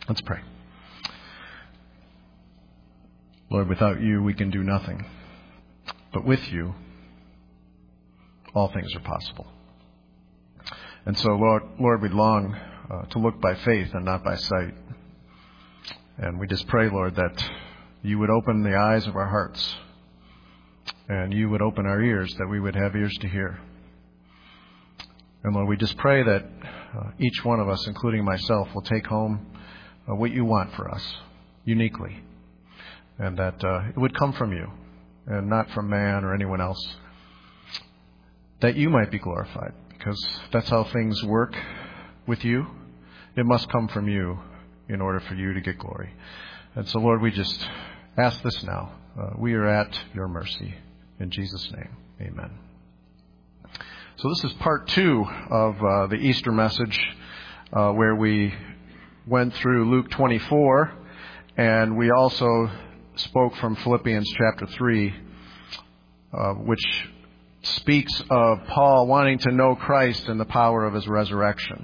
Let's pray. Lord, without you, we can do nothing. But with you, all things are possible. And so, Lord, we long to look by faith and not by sight. And we just pray, Lord, that you would open the eyes of our hearts and you would open our ears, that we would have ears to hear. And Lord, we just pray that each one of us, including myself, will take home what you want for us, uniquely. And that it would come from you and not from man or anyone else. That you might be glorified, because that's how things work with you. It must come from you in order for you to get glory. And so, Lord, we just ask this now. We are at your mercy. In Jesus' name, amen. So this is part 2 of the Easter message, where we went through Luke 24, and we also spoke from Philippians chapter 3, which speaks of Paul wanting to know Christ and the power of his resurrection.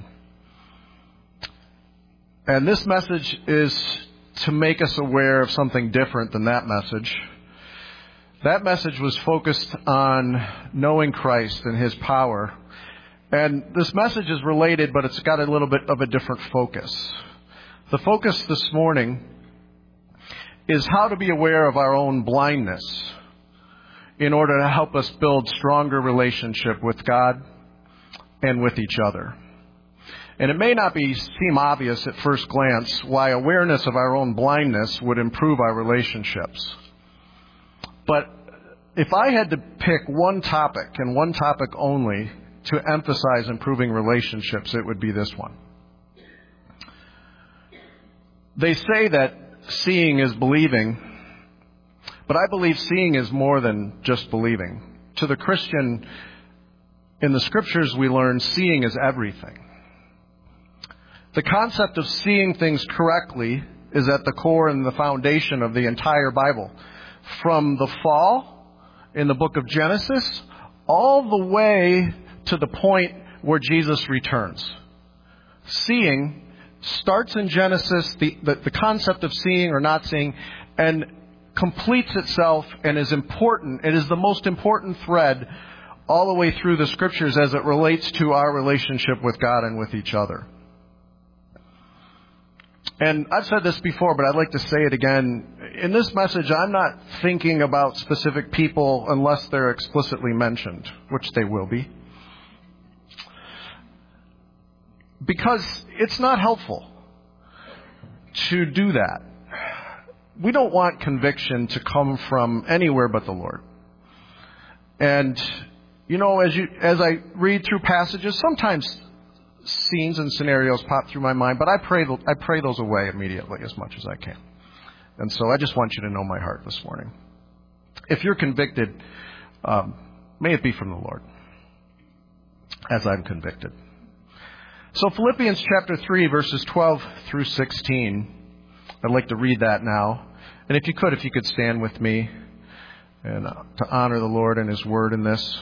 And this message is to make us aware of something different than that message. That message was focused on knowing Christ and his power. And this message is related, but it's got a little bit of a different focus. The focus this morning is how to be aware of our own blindness in order to help us build stronger relationship with God and with each other. And it may not seem obvious at first glance why awareness of our own blindness would improve our relationships. But if I had to pick one topic and one topic only to emphasize improving relationships, it would be this one. They say that seeing is believing, but I believe seeing is more than just believing. To the Christian, in the Scriptures we learn seeing is everything. The concept of seeing things correctly is at the core and the foundation of the entire Bible. From the fall in the book of Genesis all the way to the point where Jesus returns. Seeing starts in Genesis, the concept of seeing or not seeing, and completes itself and is important. It is the most important thread all the way through the Scriptures as it relates to our relationship with God and with each other. And I've said this before, but I'd like to say it again. In this message, I'm not thinking about specific people unless they're explicitly mentioned, which they will be. Because it's not helpful to do that. We don't want conviction to come from anywhere but the Lord. And, as I read through passages, sometimes scenes and scenarios pop through my mind, but I pray those away immediately as much as I can. And so I just want you to know my heart this morning. If you're convicted, may it be from the Lord, as I'm convicted. So Philippians chapter 3, verses 12 through 16. I'd like to read that now. And if you could stand with me and to honor the Lord and his word in this.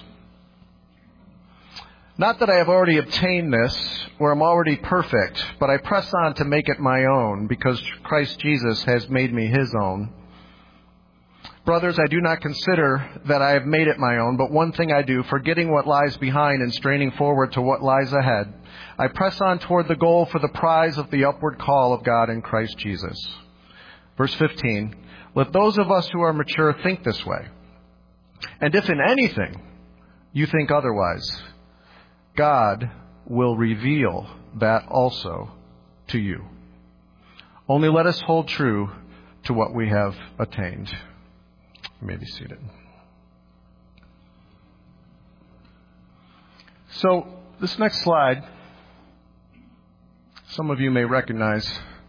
Not that I have already obtained this, or am already perfect, but I press on to make it my own, because Christ Jesus has made me his own. Brothers, I do not consider that I have made it my own, but one thing I do, forgetting what lies behind and straining forward to what lies ahead, I press on toward the goal for the prize of the upward call of God in Christ Jesus. Verse 15, let those of us who are mature think this way. And if in anything you think otherwise, God will reveal that also to you. Only let us hold true to what we have attained. You may be seated. So, this next slide, some of you may recognize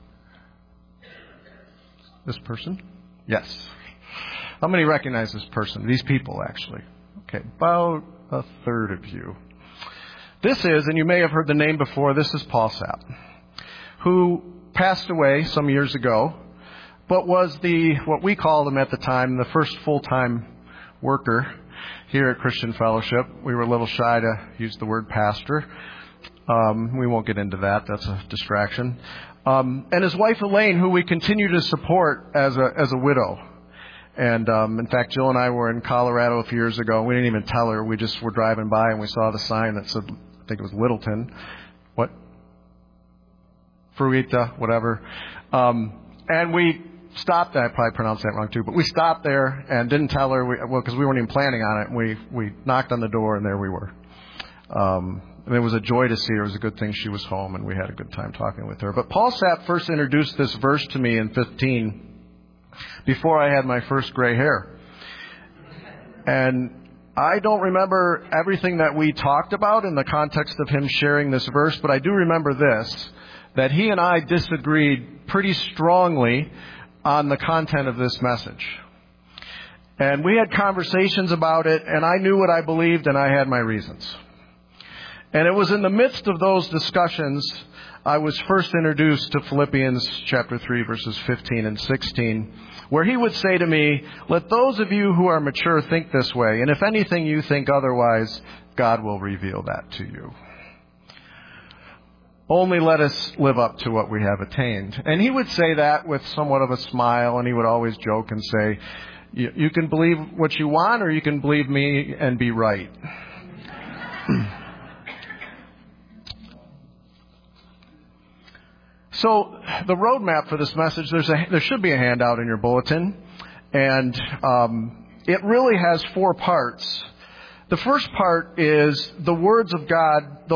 this person. Yes. How many recognize this person? These people, actually. Okay, about a third of you. This is, and you may have heard the name before, this is Paul Sapp, who passed away some years ago, but was what we called him at the time, the first full-time worker here at Christian Fellowship. We were a little shy to use the word pastor. We won't get into that. That's a distraction. And his wife Elaine, who we continue to support as a widow. And in fact, Jill and I were in Colorado a few years ago. We didn't even tell her. We just were driving by and we saw the sign that said, I think it was Littleton. What? Fruita, whatever. And we stopped. I probably pronounced that wrong too. But we stopped there and didn't tell her. Because we weren't even planning on it. We knocked on the door and there we were. And it was a joy to see her. It was a good thing she was home and we had a good time talking with her. But Paul Sapp first introduced this verse to me in 15 before I had my first gray hair. And I don't remember everything that we talked about in the context of him sharing this verse, but I do remember this, that he and I disagreed pretty strongly on the content of this message. And we had conversations about it, and I knew what I believed, and I had my reasons. And it was in the midst of those discussions I was first introduced to Philippians chapter 3, verses 15 and 16, where he would say to me, let those of you who are mature think this way, and if anything you think otherwise, God will reveal that to you. Only let us live up to what we have attained. And he would say that with somewhat of a smile, and he would always joke and say, you can believe what you want, or you can believe me and be right. So the roadmap for this message, there should be a handout in your bulletin, and it really has 4 parts. The first part is the words of God,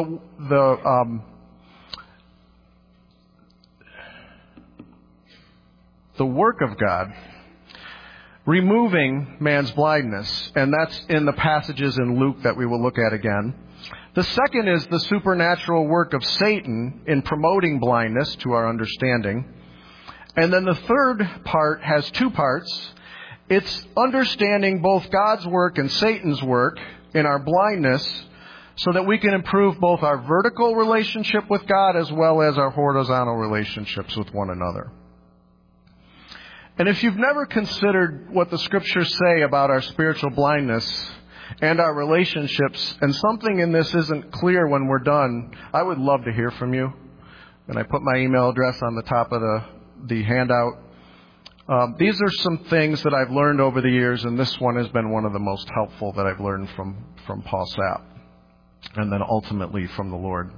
the work of God, removing man's blindness, and that's in the passages in Luke that we will look at again. The second is the supernatural work of Satan in promoting blindness to our understanding. And then the third part has 2 parts. It's understanding both God's work and Satan's work in our blindness so that we can improve both our vertical relationship with God as well as our horizontal relationships with one another. And if you've never considered what the Scriptures say about our spiritual blindness and our relationships, and something in this isn't clear when we're done, I would love to hear from you. And I put my email address on the top of the handout. These are some things that I've learned over the years, and this one has been one of the most helpful that I've learned from Paul Sapp, and then ultimately from the Lord.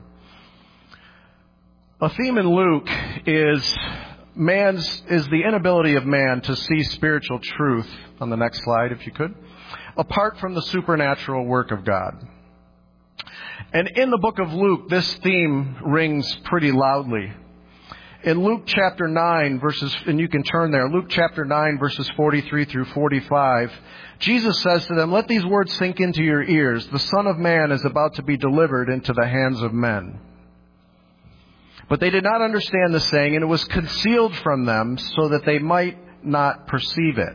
A theme in Luke is the inability of man to see spiritual truth. On the next slide, if you could. Apart from the supernatural work of God. And in the book of Luke, this theme rings pretty loudly. In Luke chapter 9, and you can turn there, Luke chapter 9, verses 43 through 45, Jesus says to them, let these words sink into your ears. The Son of Man is about to be delivered into the hands of men. But they did not understand the saying, and it was concealed from them so that they might not perceive it.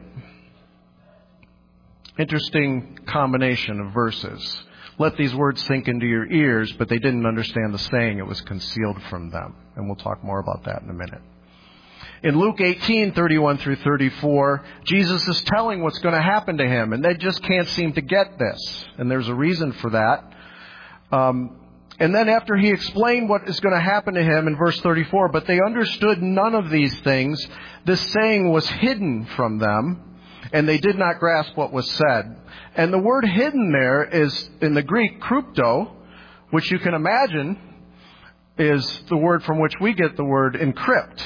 Interesting combination of verses. Let these words sink into your ears, but they didn't understand the saying. It was concealed from them. And we'll talk more about that in a minute. In Luke 18, 31 through 34, Jesus is telling what's going to happen to him, and they just can't seem to get this. And there's a reason for that. And then after he explained what is going to happen to him in verse 34, but they understood none of these things, this saying was hidden from them, and they did not grasp what was said. And the word hidden there is, in the Greek, krypto, which you can imagine is the word from which we get the word encrypt.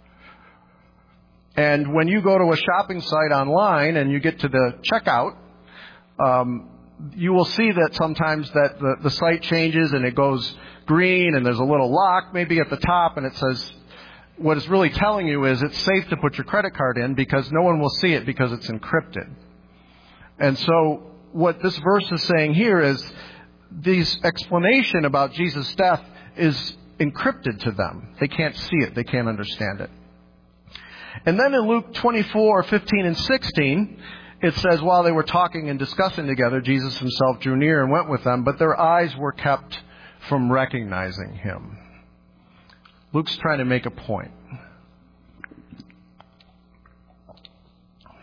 And when you go to a shopping site online and you get to the checkout, you will see that sometimes that the site changes and it goes green and there's a little lock maybe at the top, and it says, what it's really telling you is it's safe to put your credit card in because no one will see it because it's encrypted. And so what this verse is saying here is this explanation about Jesus' death is encrypted to them. They can't see it. They can't understand it. And then in Luke 24, 15 and 16, it says, while they were talking and discussing together, Jesus himself drew near and went with them, but their eyes were kept from recognizing him. Luke's trying to make a point.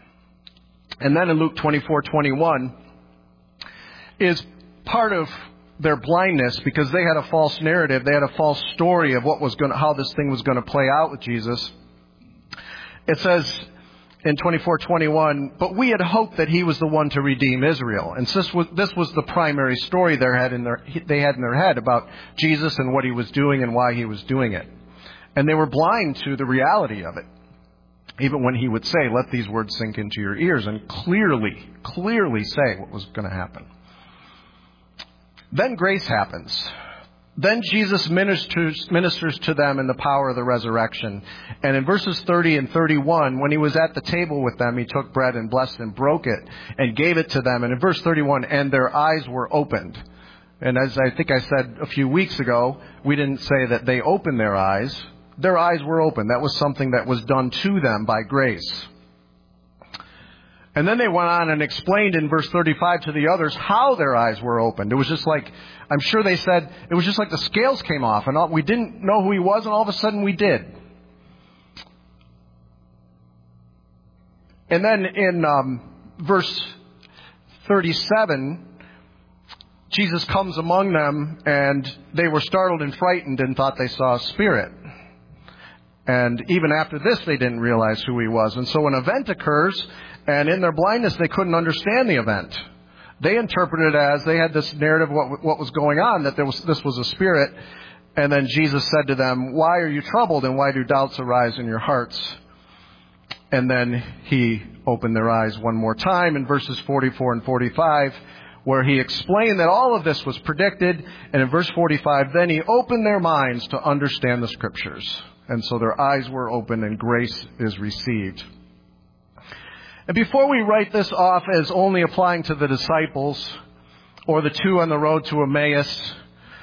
And then in Luke 24:21 is part of their blindness because they had a false narrative. They had a false story of how this thing was going to play out with Jesus. It says in 24:21, but we had hoped that he was the one to redeem Israel. And this was the primary story they had in their head about Jesus and what he was doing and why he was doing it. And they were blind to the reality of it. Even when he would say, let these words sink into your ears, and clearly say what was going to happen. Then grace happens. Then Jesus ministers to them in the power of the resurrection. And in verses 30 and 31, when he was at the table with them, he took bread and blessed and broke it and gave it to them. And in verse 31, and their eyes were opened. And as I think I said a few weeks ago, we didn't say that they opened their eyes. Their eyes were open. That was something that was done to them by grace. And then they went on and explained in verse 35 to the others how their eyes were opened. It was just like, I'm sure they said, it was just like the scales came off and we didn't know who he was and all of a sudden we did. And then in verse 37, Jesus comes among them and they were startled and frightened and thought they saw a spirit. And even after this, they didn't realize who he was. And so an event occurs, and in their blindness, they couldn't understand the event. They interpreted it as they had this narrative of what was going on, that this was a spirit. And then Jesus said to them, why are you troubled, and why do doubts arise in your hearts? And then he opened their eyes one more time in verses 44 and 45, where he explained that all of this was predicted. And in verse 45, then he opened their minds to understand the Scriptures. And so their eyes were opened and grace is received. And before we write this off as only applying to the disciples or the two on the road to Emmaus,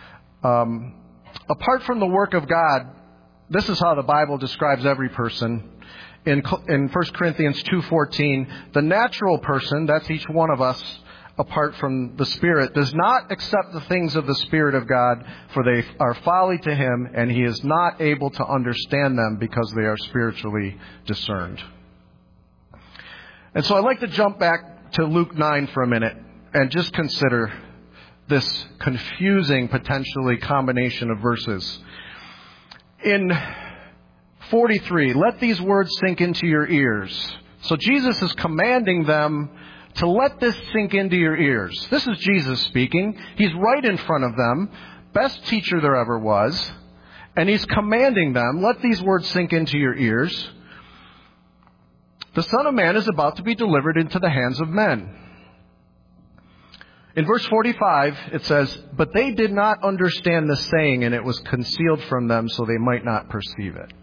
apart from the work of God, this is how the Bible describes every person. In 1 Corinthians 2:14, the natural person, that's each one of us, apart from the Spirit, does not accept the things of the Spirit of God, for they are folly to him, and he is not able to understand them because they are spiritually discerned. And so I'd like to jump back to Luke 9 for a minute and just consider this confusing, potentially, combination of verses. In 43, let these words sink into your ears. So Jesus is commanding them to let this sink into your ears. This is Jesus speaking. He's right in front of them. Best teacher there ever was. And he's commanding them, let these words sink into your ears. The Son of Man is about to be delivered into the hands of men. In verse 45, it says, but they did not understand the saying, and it was concealed from them so they might not perceive it.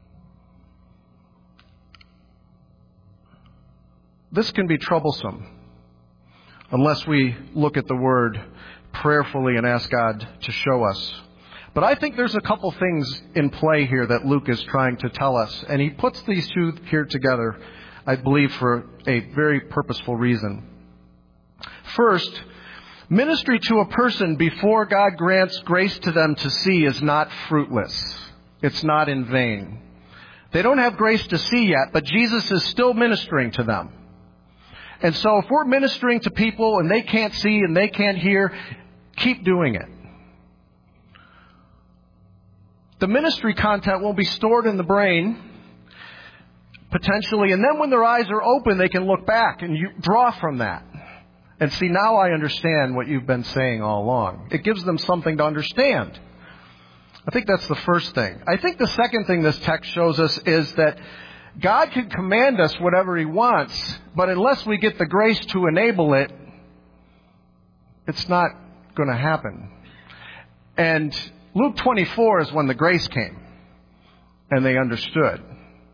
This can be troublesome unless we look at the Word prayerfully and ask God to show us. But I think there's a couple things in play here that Luke is trying to tell us. And he puts these two here together, I believe, for a very purposeful reason. First, ministry to a person before God grants grace to them to see is not fruitless. It's not in vain. They don't have grace to see yet, but Jesus is still ministering to them. And so if we're ministering to people and they can't see and they can't hear, keep doing it. The ministry content will be stored in the brain, potentially, and then when their eyes are open, they can look back and you draw from that. And see, now I understand what you've been saying all along. It gives them something to understand. I think that's the first thing. I think the second thing this text shows us is that God can command us whatever He wants, but unless we get the grace to enable it, it's not going to happen. And Luke 24 is when the grace came, and they understood.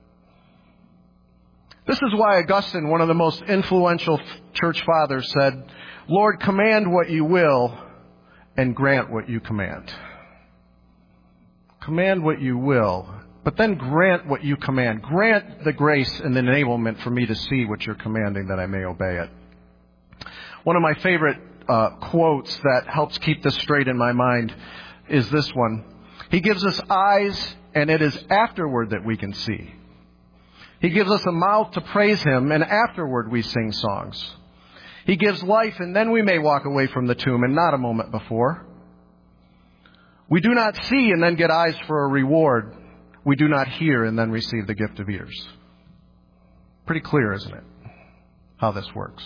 This is why Augustine, one of the most influential church fathers, said, Lord, command what you will, and grant what you command. Command what you will, but then grant what you command. Grant the grace and the enablement for me to see what you're commanding, that I may obey it. One of my favorite quotes that helps keep this straight in my mind is this one. He gives us eyes, and it is afterward that we can see. He gives us a mouth to praise Him, and afterward we sing songs. He gives life, and then we may walk away from the tomb, and not a moment before. We do not see and then get eyes for a reward. We do not hear and then receive the gift of ears. Pretty clear, isn't it, how this works?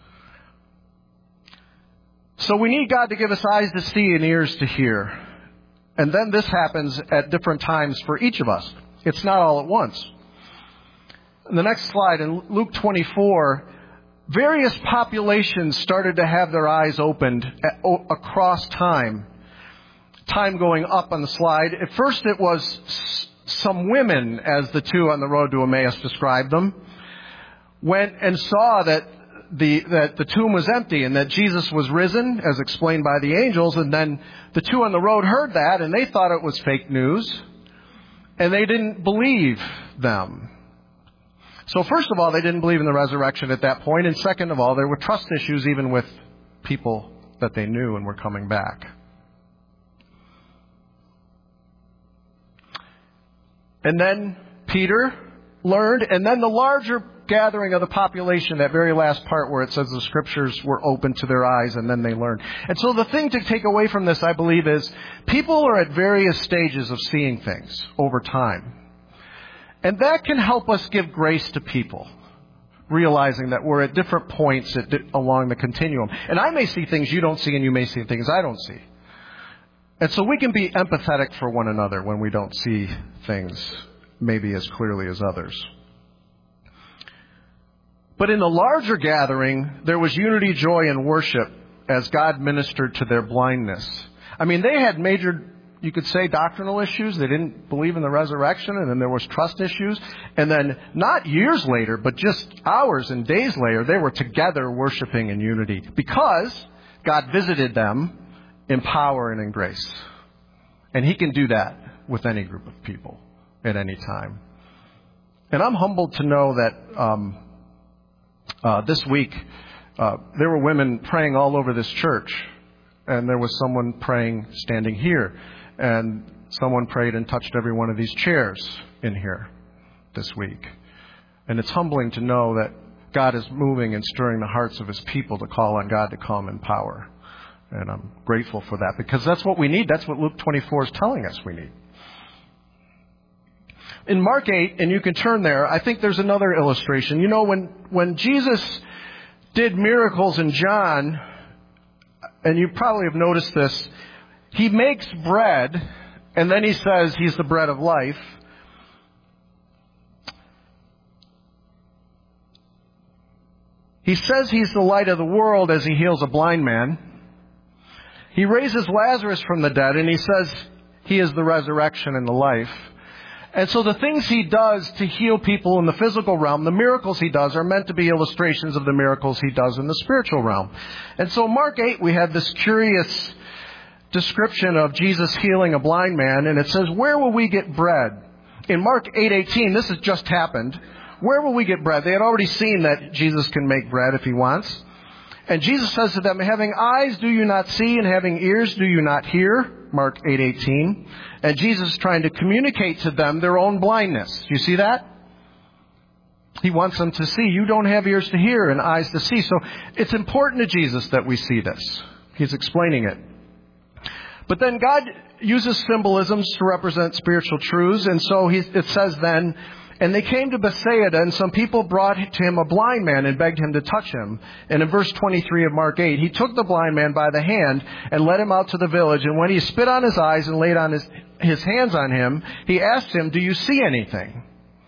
So we need God to give us eyes to see and ears to hear. And then this happens at different times for each of us. It's not all at once. In the next slide, in Luke 24, various populations started to have their eyes opened across time. Time going up on the slide. At first it was some women, as the two on the road to Emmaus described them, went and saw that the tomb was empty and that Jesus was risen, as explained by the angels. And then the two on the road heard that, and they thought it was fake news, and they didn't believe them. So first of all, they didn't believe in the resurrection at that point, and second of all, there were trust issues even with people that they knew and were coming back. And then Peter learned, and then the larger gathering of the population, that very last part where it says the scriptures were open to their eyes and then they learned. And so the thing to take away from this, I believe, is people are at various stages of seeing things over time. And that can help us give grace to people, realizing that we're at different points along the continuum. And I may see things you don't see, and you may see things I don't see. And so we can be empathetic for one another when we don't see things maybe as clearly as others. But in the larger gathering, there was unity, joy, and worship as God ministered to their blindness. I mean, they had major, you could say, doctrinal issues. They didn't believe in the resurrection, and then there was trust issues. And then not years later, but just hours and days later, they were together worshiping in unity because God visited them in power and in grace. And He can do that with any group of people at any time. And I'm humbled to know that this week there were women praying all over this church. And there was someone praying standing here. And someone prayed and touched every one of these chairs in here this week. And it's humbling to know that God is moving and stirring the hearts of His people to call on God to come in power. And I'm grateful for that because that's what we need. That's what Luke 24 is telling us we need. In Mark 8, and you can turn there, I think there's another illustration. You know, when Jesus did miracles in John, and you probably have noticed this, He makes bread, and then He says He's the bread of life. He says He's the light of the world as He heals a blind man. He raises Lazarus from the dead, and He says He is the resurrection and the life. And so the things He does to heal people in the physical realm, the miracles He does, are meant to be illustrations of the miracles He does in the spiritual realm. And so Mark 8, we have this curious description of Jesus healing a blind man, and it says, where will we get bread? In Mark 8:18, this has just happened. Where will we get bread? They had already seen that Jesus can make bread if He wants. And Jesus says to them, having eyes do you not see, and having ears do you not hear? Mark 8:18. And Jesus is trying to communicate to them their own blindness. Do you see that? He wants them to see. You don't have ears to hear and eyes to see. So it's important to Jesus that we see this. He's explaining it. But then God uses symbolisms to represent spiritual truths. And so it says then, and they came to Bethsaida, and some people brought to Him a blind man and begged Him to touch him. And in verse 23 of Mark 8, He took the blind man by the hand and led him out to the village. And when He spit on his eyes and laid on his hands on him, He asked him, do you see anything?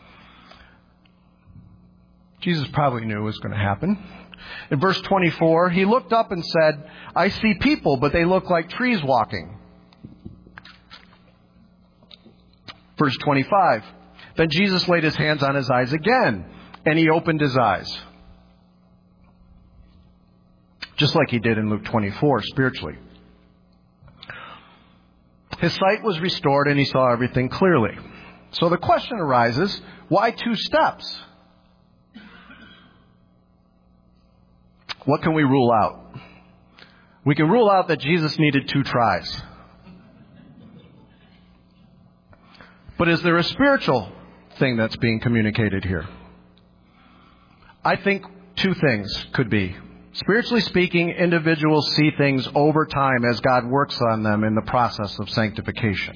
Jesus probably knew it was going to happen. In verse 24, He looked up and said, I see people, but they look like trees walking. Verse 25. Then Jesus laid His hands on his eyes again, and He opened his eyes. Just like He did in Luke 24, spiritually. His sight was restored, and he saw everything clearly. So the question arises, why 2 steps? What can we rule out? We can rule out that Jesus needed 2 tries. But is there a spiritual thing that's being communicated here? I think 2 things could be. Spiritually speaking, individuals see things over time as God works on them in the process of sanctification.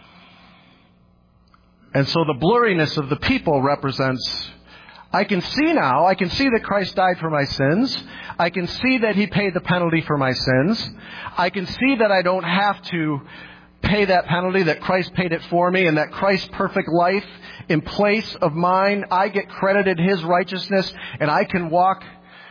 And so the blurriness of the people represents, I can see now, I can see that Christ died for my sins. I can see that He paid the penalty for my sins. I can see that I don't have to pay that penalty, that Christ paid it for me, and that Christ's perfect life in place of mine, I get credited His righteousness, and I can walk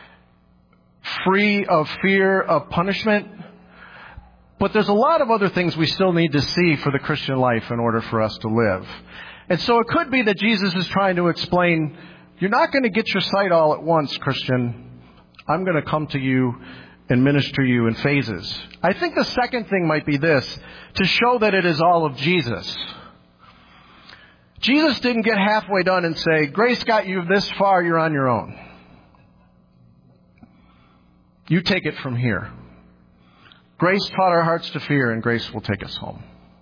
free of fear of punishment. But there's a lot of other things we still need to see for the Christian life in order for us to live. And so it could be that Jesus is trying to explain, you're not going to get your sight all at once, Christian. I'm going to come to you and minister you in phases. I think the second thing might be this, to show that it is all of Jesus. Jesus didn't get halfway done and say, grace got you this far, you're on your own. You take it from here. Grace taught our hearts to fear, and grace will take us home.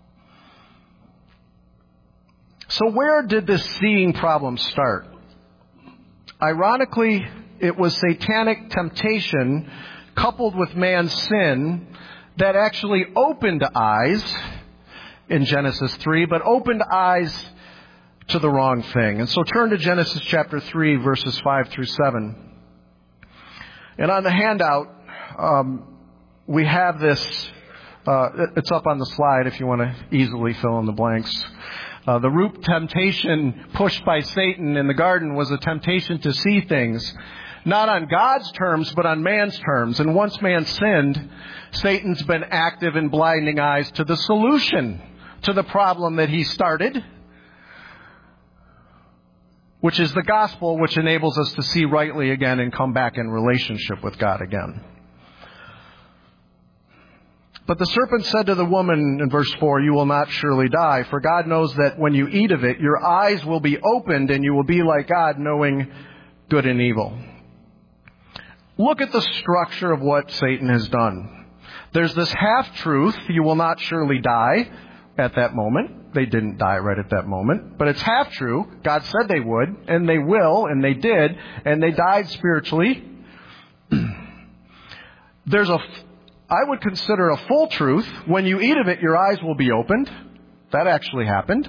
So where did this seeing problem start? Ironically, it was satanic temptation coupled with man's sin that actually opened eyes in Genesis 3, but opened eyes to the wrong thing. And so turn to Genesis chapter 3, verses 5 through 7. And on the handout, we have this, it's up on the slide if you want to easily fill in the blanks. The root temptation pushed by Satan in the garden was a temptation to see things, not on God's terms, but on man's terms. And once man sinned, Satan's been active in blinding eyes to the solution to the problem that he started, which is the gospel, which enables us to see rightly again and come back in relationship with God again. But the serpent said to the woman in verse 4, you will not surely die, for God knows that when you eat of it, your eyes will be opened and you will be like God, knowing good and evil. Look at the structure of what Satan has done. There's this half-truth, you will not surely die at that moment. They didn't die right at that moment, but it's half true. God said they would, and they will, and they did, and they died spiritually. I would consider a full truth. When you eat of it, your eyes will be opened. That actually happened.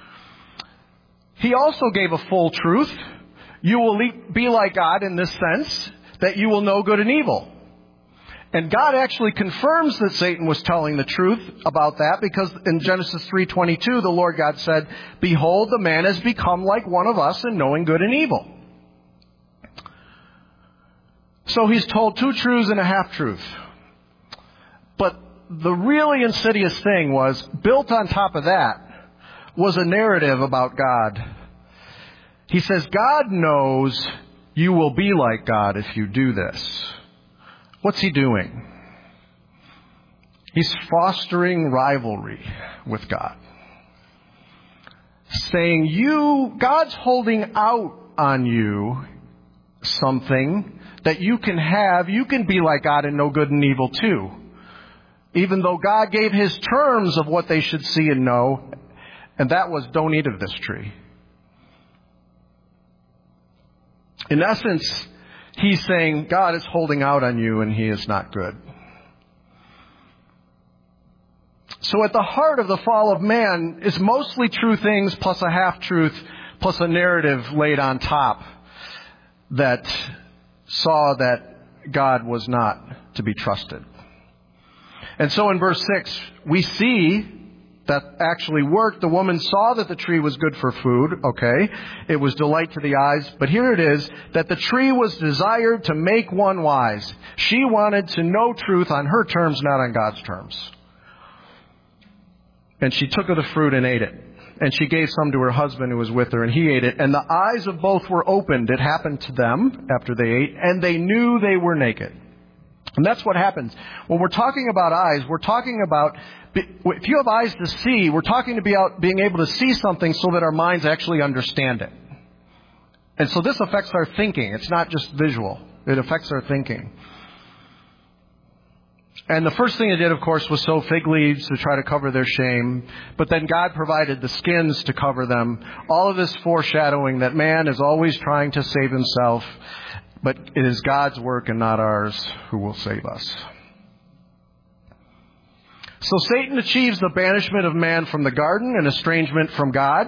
He also gave a full truth. You will be like God in this sense, that you will know good and evil. And God actually confirms that Satan was telling the truth about that, because in Genesis 3:22, the Lord God said, behold, the man has become like one of us in knowing good and evil. So he's told two truths and a half-truth. But the really insidious thing was, built on top of that, was a narrative about God. He says, God knows you will be like God if you do this. What's he doing? He's fostering rivalry with God. Saying God's holding out on you something that you can have. You can be like God and know good and evil too. Even though God gave His terms of what they should see and know, and that was, don't eat of this tree. In essence, He's saying God is holding out on you and He is not good. So at the heart of the fall of man is mostly true things plus a half-truth plus a narrative laid on top that saw that God was not to be trusted. And so in verse 6, we see that actually worked. The woman saw that the tree was good for food. Okay. It was delight to the eyes. But here it is, that the tree was desired to make one wise. She wanted to know truth on her terms, not on God's terms. And she took of the fruit and ate it. And she gave some to her husband who was with her, and he ate it. And the eyes of both were opened. It happened to them after they ate, and they knew they were naked. And that's what happens. When we're talking about eyes, we're talking about, if you have eyes to see, we're talking about being able to see something so that our minds actually understand it. And so this affects our thinking. It's not just visual. It affects our thinking. And the first thing they did, of course, was sow fig leaves to try to cover their shame. But then God provided the skins to cover them. All of this foreshadowing that man is always trying to save himself. But it is God's work and not ours who will save us. So Satan achieves the banishment of man from the garden and estrangement from God.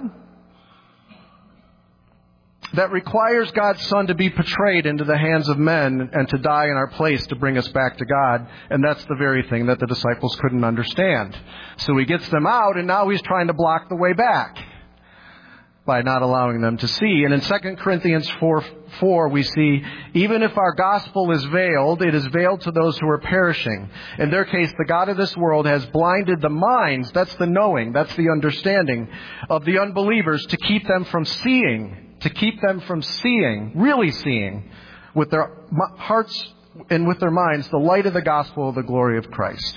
That requires God's Son to be betrayed into the hands of men and to die in our place to bring us back to God. And that's the very thing that the disciples couldn't understand. So he gets them out, and now he's trying to block the way back by not allowing them to see. And in 2 Corinthians 4:4, we see, even if our gospel is veiled, it is veiled to those who are perishing. In their case, the God of this world has blinded the minds, that's the knowing, that's the understanding, of the unbelievers to keep them from seeing, really seeing, with their hearts and with their minds, the light of the gospel of the glory of Christ.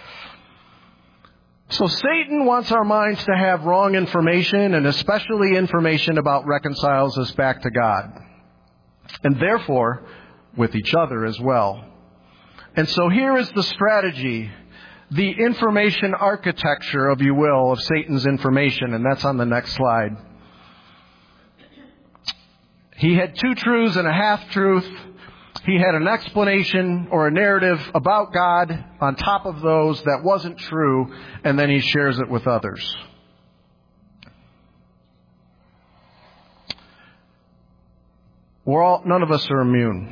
So Satan wants our minds to have wrong information, and especially information about reconciles us back to God. And therefore, with each other as well. And so here is the strategy, the information architecture, if you will, of Satan's information, and that's on the next slide. He had two truths and a half-truth. He had an explanation or a narrative about God on top of those that wasn't true, and then he shares it with others. None of us are immune.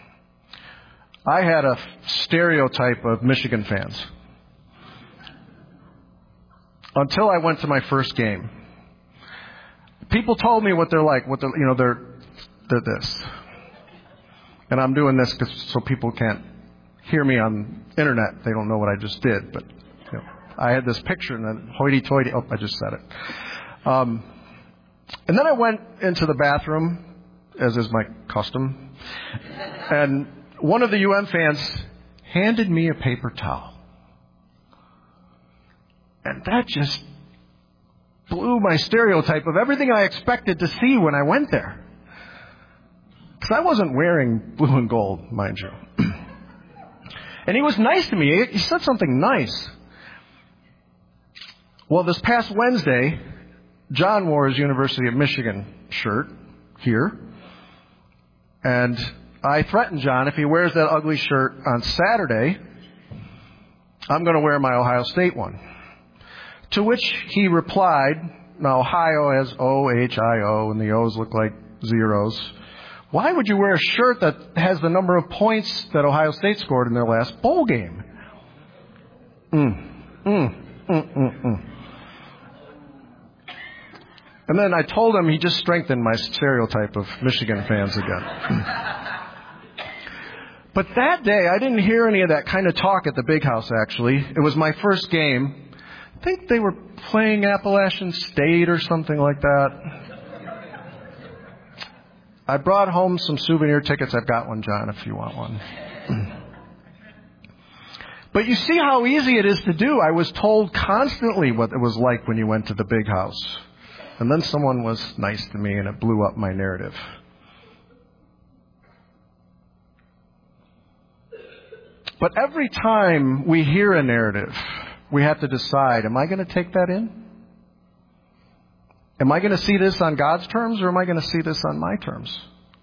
I had a stereotype of Michigan fans until I went to my first game. People told me what they're like, they're this. And I'm doing this so people can't hear me on internet. They don't know what I just did. But I had this picture, and then hoity-toity. Oh, I just said it. And then I went into the bathroom, as is my custom. And one of the UM fans handed me a paper towel. And that just blew my stereotype of everything I expected to see when I went there. Because I wasn't wearing blue and gold, mind you. And he was nice to me. He said something nice. Well, this past Wednesday, John wore his University of Michigan shirt here. And I threatened John, if he wears that ugly shirt on Saturday, I'm going to wear my Ohio State one. To which he replied, now Ohio has O-H-I-O, and the O's look like zeros. Why would you wear a shirt that has the number of points that Ohio State scored in their last bowl game? And then I told him he just strengthened my stereotype of Michigan fans again. But that day, I didn't hear any of that kind of talk at the Big House, actually. It was my first game. I think they were playing Appalachian State or something like that. I brought home some souvenir tickets. I've got one, John, if you want one. But you see how easy it is to do. I was told constantly what it was like when you went to the Big House. And then someone was nice to me, and it blew up my narrative. But every time we hear a narrative, we have to decide, am I going to take that in? Am I going to see this on God's terms, or am I going to see this on my terms?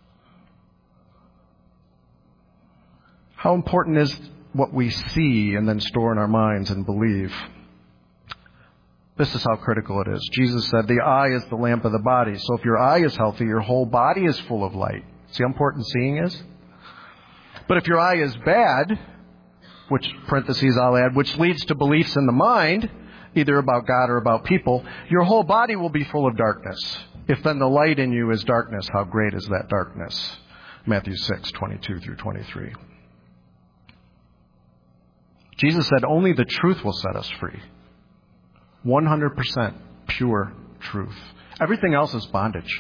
How important is what we see and then store in our minds and believe? This is how critical it is. Jesus said, the eye is the lamp of the body. So if your eye is healthy, your whole body is full of light. See how important seeing is? But if your eye is bad, which parentheses I'll add, which leads to beliefs in the mind, either about God or about people, your whole body will be full of darkness. If then the light in you is darkness, how great is that darkness? Matthew 6:22 through 23. Jesus said only the truth will set us free. 100% pure truth. Everything else is bondage.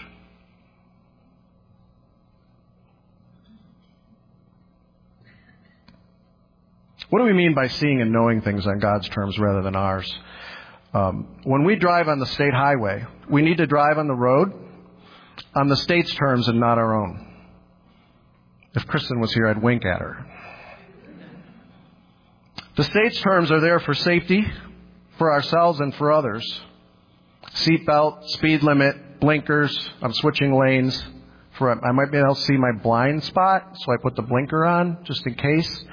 What do we mean by seeing and knowing things on God's terms rather than ours? When we drive on the state highway, we need to drive on the road on the state's terms and not our own. If Kristen was here, I'd wink at her. The state's terms are there for safety, for ourselves and for others. Seatbelt, speed limit, blinkers, I'm switching lanes, I might be able to see my blind spot, so I put the blinker on just in case.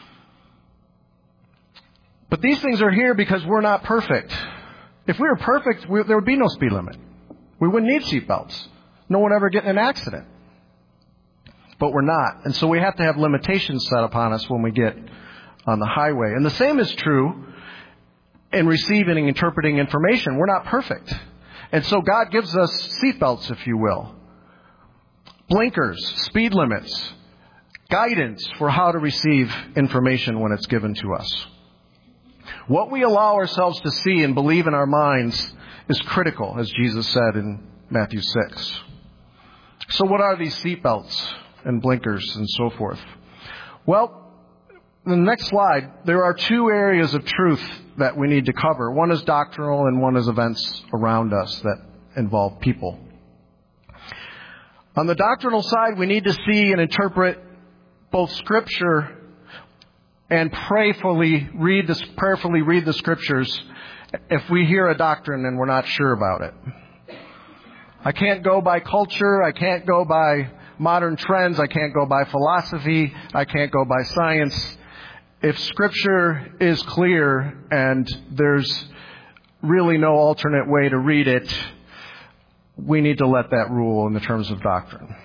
But these things are here because we're not perfect. If we were perfect, there would be no speed limit. We wouldn't need seatbelts. No one ever get in an accident. But we're not. And so we have to have limitations set upon us when we get on the highway. And the same is true in receiving and interpreting information. We're not perfect. And so God gives us seatbelts, if you will. Blinkers, speed limits, guidance for how to receive information when it's given to us. What we allow ourselves to see and believe in our minds is critical, as Jesus said in Matthew 6. So what are these seatbelts and blinkers and so forth? Well, in the next slide, there are two areas of truth that we need to cover. One is doctrinal and one is events around us that involve people. On the doctrinal side, we need to see and interpret both Scripture and prayerfully read the Scriptures if we hear a doctrine and we're not sure about it. I can't go by culture. I can't go by modern trends. I can't go by philosophy. I can't go by science. If Scripture is clear and there's really no alternate way to read it, we need to let that rule in the terms of doctrine.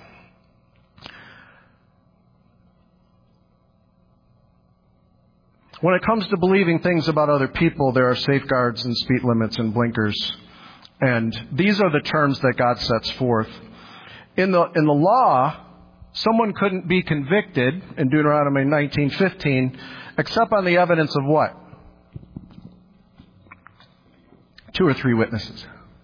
When it comes to believing things about other people, there are safeguards and speed limits and blinkers. And these are the terms that God sets forth. In the law, someone couldn't be convicted in Deuteronomy 19:15 except on the evidence of what? 2 or 3 witnesses.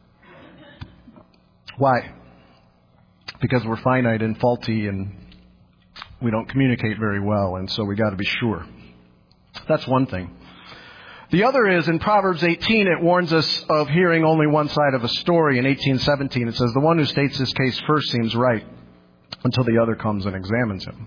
Why? Because we're finite and faulty and we don't communicate very well, and so we got to be sure. That's one thing. The other is in Proverbs 18, it warns us of hearing only one side of a story. In 18:17, it says, "The one who states his case first seems right until the other comes and examines him."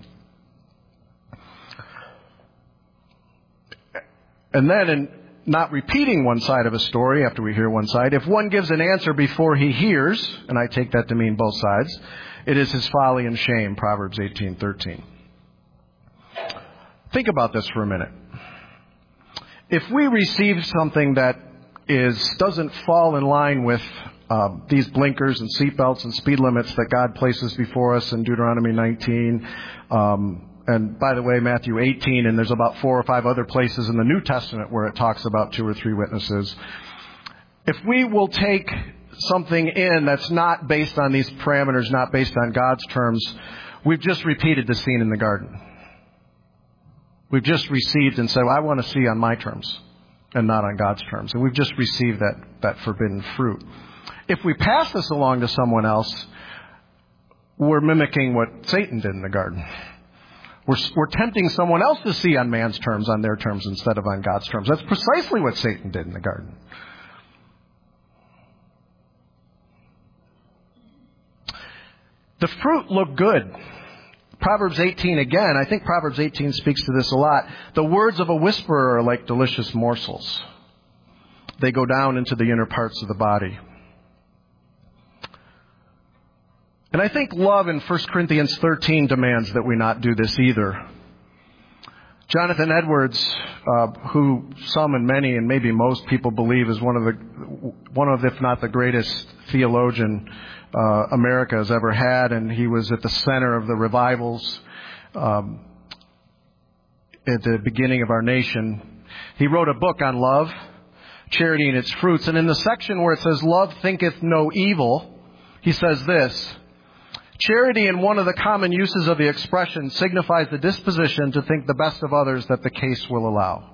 And then in not repeating one side of a story after we hear one side, if one gives an answer before he hears, and I take that to mean both sides, it is his folly and shame, Proverbs 18:13. Think about this for a minute. If we receive something that doesn't fall in line with these blinkers and seatbelts and speed limits that God places before us in Deuteronomy 19, and by the way, Matthew 18, and there's about 4 or 5 other places in the New Testament where it talks about 2 or 3 witnesses. If we will take something in that's not based on these parameters, not based on God's terms, we've just repeated the scene in the garden. We've just received and said, well, I want to see on my terms and not on God's terms. And we've just received that forbidden fruit. If we pass this along to someone else, we're mimicking what Satan did in the garden. We're tempting someone else to see on man's terms, on their terms, instead of on God's terms. That's precisely what Satan did in the garden. The fruit looked good. Proverbs 18 again, I think Proverbs 18 speaks to this a lot. The words of a whisperer are like delicious morsels. They go down into the inner parts of the body. And I think love in 1 Corinthians 13 demands that we not do this either. Jonathan Edwards, who some and many and maybe most people believe is one of if not the greatest theologian America has ever had, and he was at the center of the revivals at the beginning of our nation. He wrote a book on love, charity and its fruits, and in the section where it says, "Love thinketh no evil," he says this: "Charity, in one of the common uses of the expression, signifies the disposition to think the best of others that the case will allow."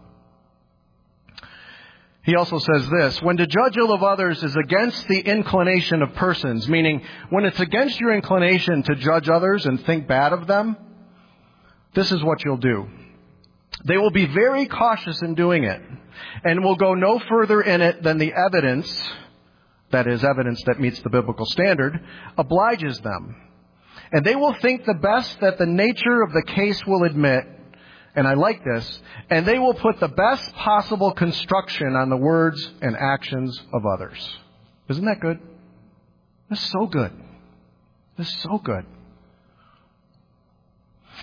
He also says this: "When to judge ill of others is against the inclination of persons," meaning when it's against your inclination to judge others and think bad of them, this is what you'll do. They will be very cautious in doing it and will go no further in it than the evidence, that is, evidence that meets the biblical standard, obliges them. And they will think the best that the nature of the case will admit, and I like this, and they will put the best possible construction on the words and actions of others. Isn't that good? This is so good. This is so good.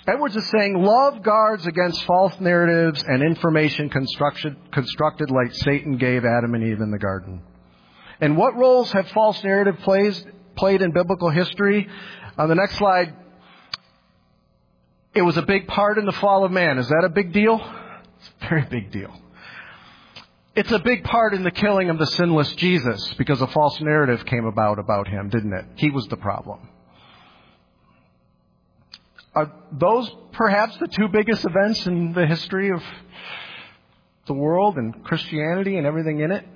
Edwards is saying love guards against false narratives and information constructed like Satan gave Adam and Eve in the garden. And what roles have false narrative played in biblical history? On the next slide, it was a big part in the fall of man. Is that a big deal? It's a very big deal. It's a big part in the killing of the sinless Jesus because a false narrative came about him, didn't it? He was the problem. Are those perhaps the two biggest events in the history of the world and Christianity and everything in it?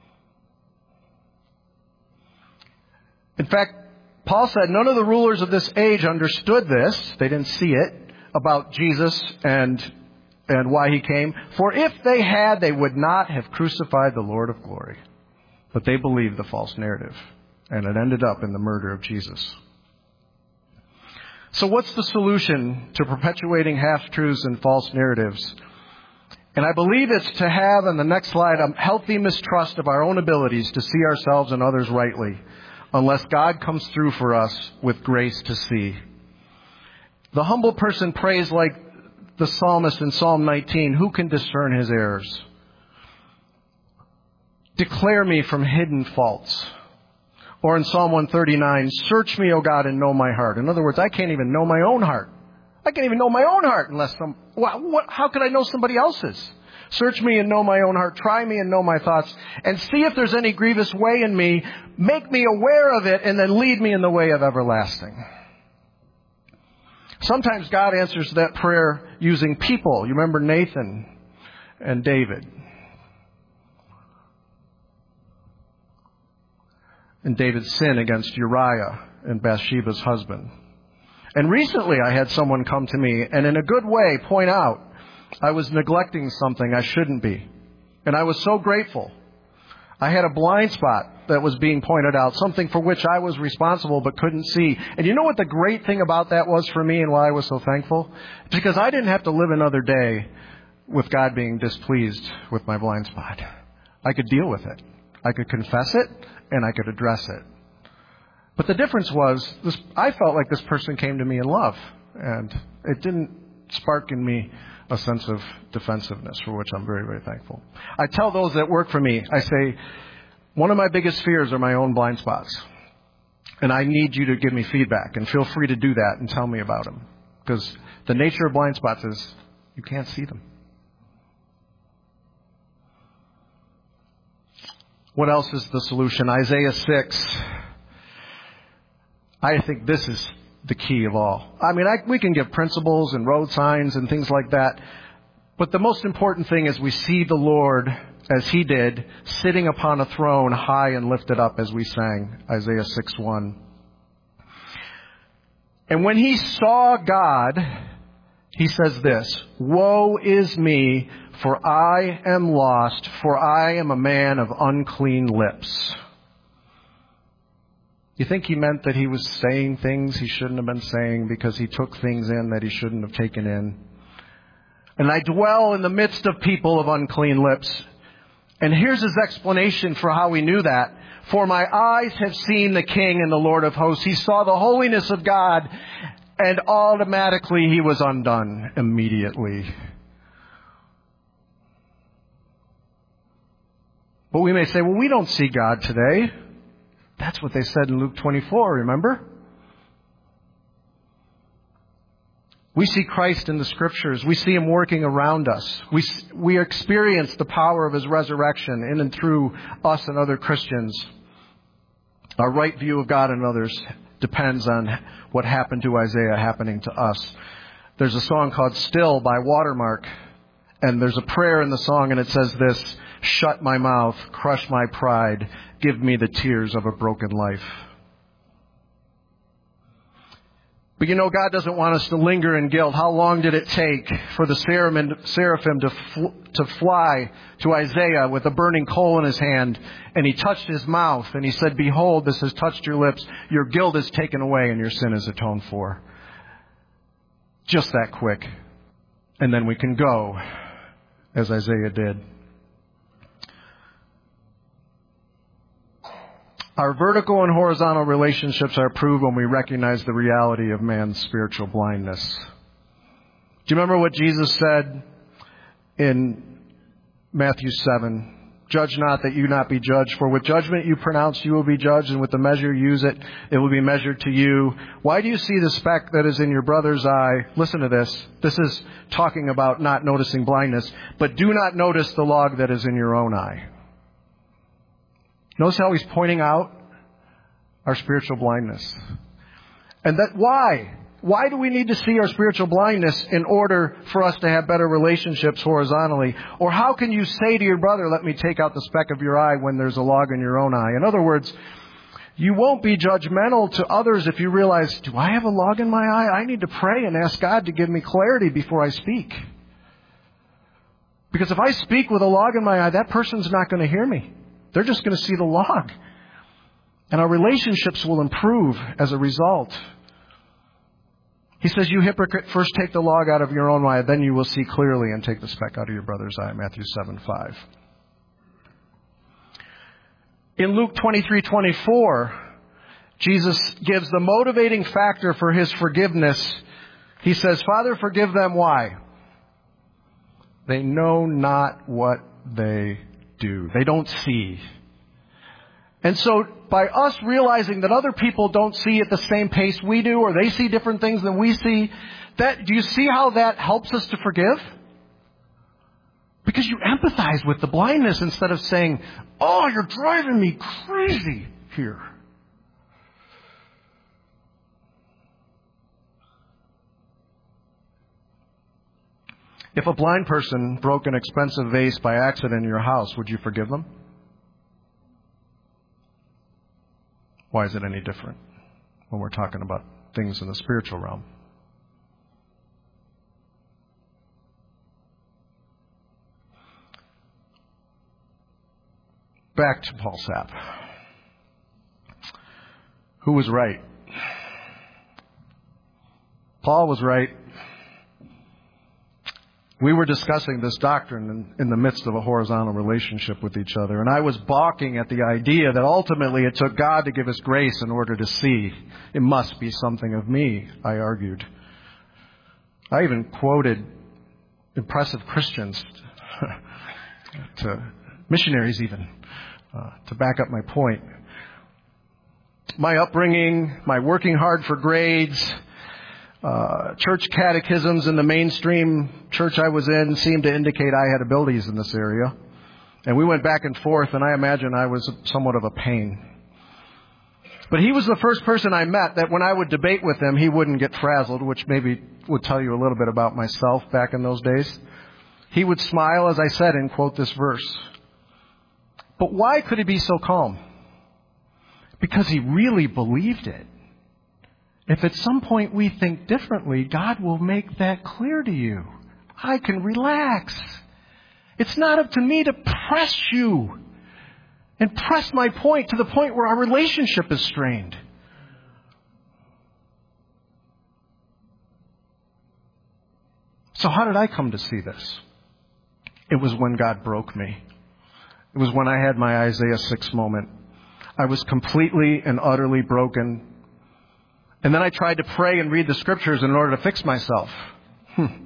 In fact, Paul said none of the rulers of this age understood this. They didn't see it about Jesus and why he came. For if they had, they would not have crucified the Lord of glory. But they believed the false narrative, and it ended up in the murder of Jesus. So what's the solution to perpetuating half-truths and false narratives? And I believe it's to have, on the next slide, a healthy mistrust of our own abilities to see ourselves and others rightly, unless God comes through for us with grace to see. The humble person prays like the psalmist in Psalm 19, who can discern his errors? Declare me from hidden faults. Or in Psalm 139, search me, O God, and know my heart. In other words, I can't even know my own heart. I can't even know my own heart unless how could I know somebody else's? Search me and know my own heart. Try me and know my thoughts. And see if there's any grievous way in me. Make me aware of it and then lead me in the way of everlasting. Sometimes God answers that prayer using people. You remember Nathan and David. And David's sin against Uriah and Bathsheba's husband. And recently I had someone come to me and in a good way point out I was neglecting something I shouldn't be. And I was so grateful. I had a blind spot that was being pointed out, something for which I was responsible but couldn't see. And you know what the great thing about that was for me and why I was so thankful? It's because I didn't have to live another day with God being displeased with my blind spot. I could deal with it. I could confess it and I could address it. But the difference was, I felt like this person came to me in love. And it didn't spark in me a sense of defensiveness, for which I'm very, very thankful. I tell those that work for me, I say, one of my biggest fears are my own blind spots. And I need you to give me feedback. And feel free to do that and tell me about them. Because the nature of blind spots is you can't see them. What else is the solution? Isaiah 6. I think this is the key of all. I mean, we can give principles and road signs and things like that. But the most important thing is we see the Lord, as he did, sitting upon a throne high and lifted up, as we sang, Isaiah 6:1. And when he saw God, he says this, woe is me, for I am lost, for I am a man of unclean lips. You think he meant that he was saying things he shouldn't have been saying because he took things in that he shouldn't have taken in? And I dwell in the midst of people of unclean lips. And here's his explanation for how he knew that. For my eyes have seen the King and the Lord of hosts. He saw the holiness of God, and automatically he was undone immediately. But we may say, well, we don't see God today. That's what they said in Luke 24, remember? We see Christ in the Scriptures. We see him working around us. We experience the power of his resurrection in and through us and other Christians. Our right view of God and others depends on what happened to Isaiah happening to us. There's a song called Still by Watermark. And there's a prayer in the song, and it says this, shut my mouth, crush my pride, give me the tears of a broken life. But you know, God doesn't want us to linger in guilt. How long did it take for the seraphim to fly to Isaiah with a burning coal in his hand? And he touched his mouth, and he said, behold, this has touched your lips. Your guilt is taken away, and your sin is atoned for. Just that quick. And then we can go, as Isaiah did. Our vertical and horizontal relationships are proved when we recognize the reality of man's spiritual blindness. Do you remember what Jesus said in Matthew 7? Judge not that you not be judged, for with judgment you pronounce you will be judged, and with the measure you use it, it will be measured to you. Why do you see the speck that is in your brother's eye? Listen to this. This is talking about not noticing blindness, but do not notice the log that is in your own eye. Notice how he's pointing out our spiritual blindness. And that why? Why do we need to see our spiritual blindness in order for us to have better relationships horizontally? Or how can you say to your brother, let me take out the speck of your eye when there's a log in your own eye? In other words, you won't be judgmental to others if you realize, do I have a log in my eye? I need to pray and ask God to give me clarity before I speak. Because if I speak with a log in my eye, that person's not going to hear me. They're just going to see the log. And our relationships will improve as a result. He says, you hypocrite, first take the log out of your own eye, then you will see clearly and take the speck out of your brother's eye. Matthew 7:5. In Luke 23:24, Jesus gives the motivating factor for his forgiveness. He says, Father, forgive them. Why? They know not what they do. They don't see. And so by us realizing that other people don't see at the same pace we do, or they see different things than we see, do you see how that helps us to forgive? Because you empathize with the blindness instead of saying, oh, you're driving me crazy here. If a blind person broke an expensive vase by accident in your house, would you forgive them? Why is it any different when we're talking about things in the spiritual realm? Back to Paul Sapp. Who was right? Paul was right. We were discussing this doctrine in the midst of a horizontal relationship with each other, and I was balking at the idea that ultimately it took God to give us grace in order to see. It must be something of me, I argued. I even quoted impressive Christians, to missionaries even, to back up my point. My upbringing, my working hard for grades, church catechisms in the mainstream church I was in seemed to indicate I had abilities in this area. And we went back and forth, and I imagine I was somewhat of a pain. But he was the first person I met that when I would debate with him, he wouldn't get frazzled, which maybe would tell you a little bit about myself back in those days. He would smile as I said and quote this verse. But why could he be so calm? Because he really believed it. If at some point we think differently, God will make that clear to you. I can relax. It's not up to me to press you and press my point to the point where our relationship is strained. So how did I come to see this? It was when God broke me. It was when I had my Isaiah 6 moment. I was completely and utterly broken. And then I tried to pray and read the scriptures in order to fix myself. And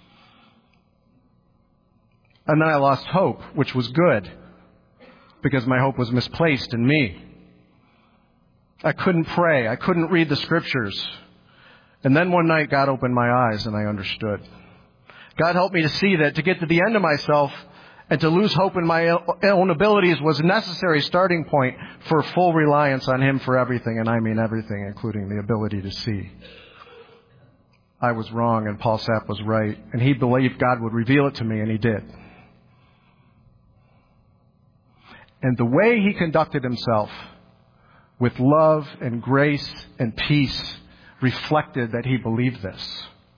then I lost hope, which was good, because my hope was misplaced in me. I couldn't pray. I couldn't read the scriptures. And then one night God opened my eyes and I understood. God helped me to see that to get to the end of myself and to lose hope in my own abilities was a necessary starting point for full reliance on Him for everything, and I mean everything, including the ability to see. I was wrong and Paul Sapp was right, and he believed God would reveal it to me, and He did. And the way he conducted himself with love and grace and peace reflected that he believed this.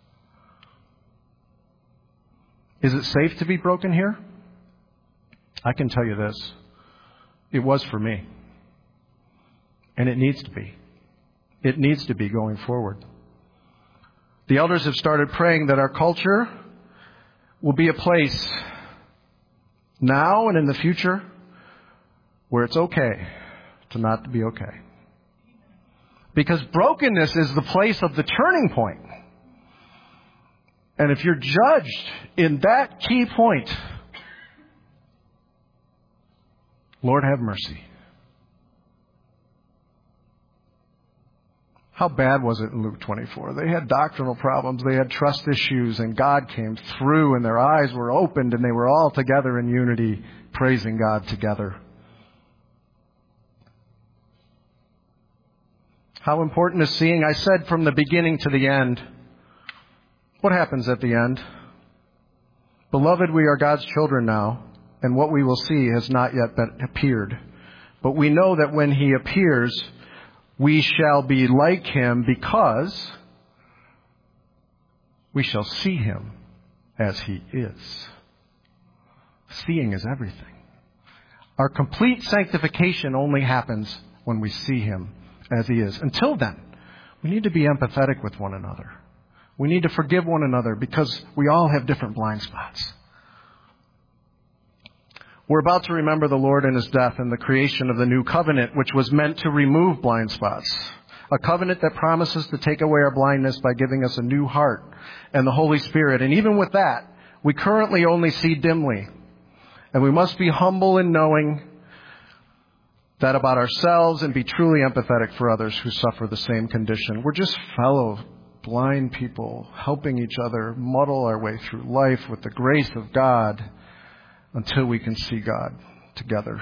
Is it safe to be broken here? I can tell you this. It was for me. And it needs to be. It needs to be going forward. The elders have started praying that our culture will be a place now and in the future where it's okay to not be okay. Because brokenness is the place of the turning point. And if you're judged in that key point, Lord, have mercy. How bad was it in Luke 24? They had doctrinal problems, they had trust issues, and God came through, and their eyes were opened, and they were all together in unity, praising God together. How important is seeing? I said from the beginning to the end. What happens at the end? Beloved, we are God's children now, and what we will see has not yet appeared. But we know that when He appears, we shall be like Him, because we shall see Him as He is. Seeing is everything. Our complete sanctification only happens when we see Him as He is. Until then, we need to be empathetic with one another. We need to forgive one another, because we all have different blind spots. We're about to remember the Lord and His death and the creation of the new covenant, which was meant to remove blind spots. A covenant that promises to take away our blindness by giving us a new heart and the Holy Spirit. And even with that, we currently only see dimly. And we must be humble in knowing that about ourselves and be truly empathetic for others who suffer the same condition. We're just fellow blind people helping each other muddle our way through life with the grace of God until we can see God together.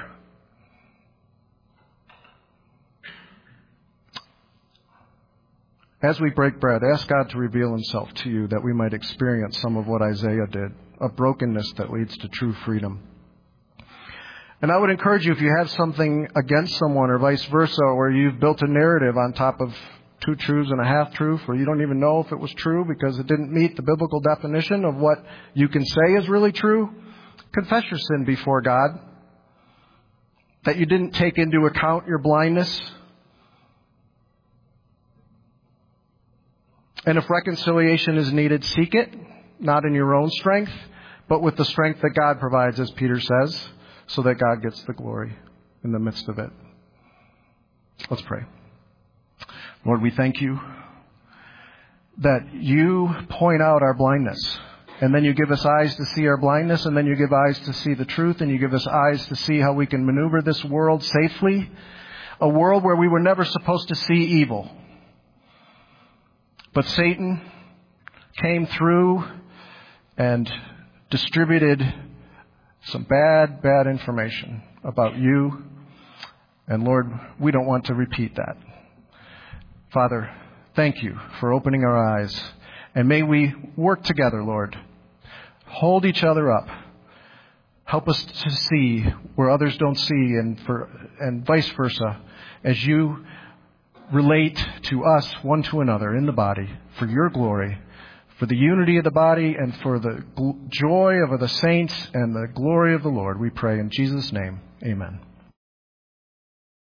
As we break bread, ask God to reveal Himself to you, that we might experience some of what Isaiah did, a brokenness that leads to true freedom. And I would encourage you, if you have something against someone or vice versa, or you've built a narrative on top of two truths and a half-truth, or you don't even know if it was true because it didn't meet the biblical definition of what you can say is really true, confess your sin before God, that you didn't take into account your blindness. And if reconciliation is needed, seek it, not in your own strength, but with the strength that God provides, as Peter says, so that God gets the glory in the midst of it. Let's pray. Lord, we thank You that You point out our blindness, and then You give us eyes to see our blindness, and then You give eyes to see the truth, and You give us eyes to see how we can maneuver this world safely, a world where we were never supposed to see evil. But Satan came through and distributed some bad information about You. And Lord, we don't want to repeat that. Father, thank You for opening our eyes. And may we work together, Lord. Hold each other up. Help us to see where others don't see, and vice versa, as You relate to us one to another in the body for Your glory, for the unity of the body, and for the joy of the saints and the glory of the Lord. We pray in Jesus' name. Amen.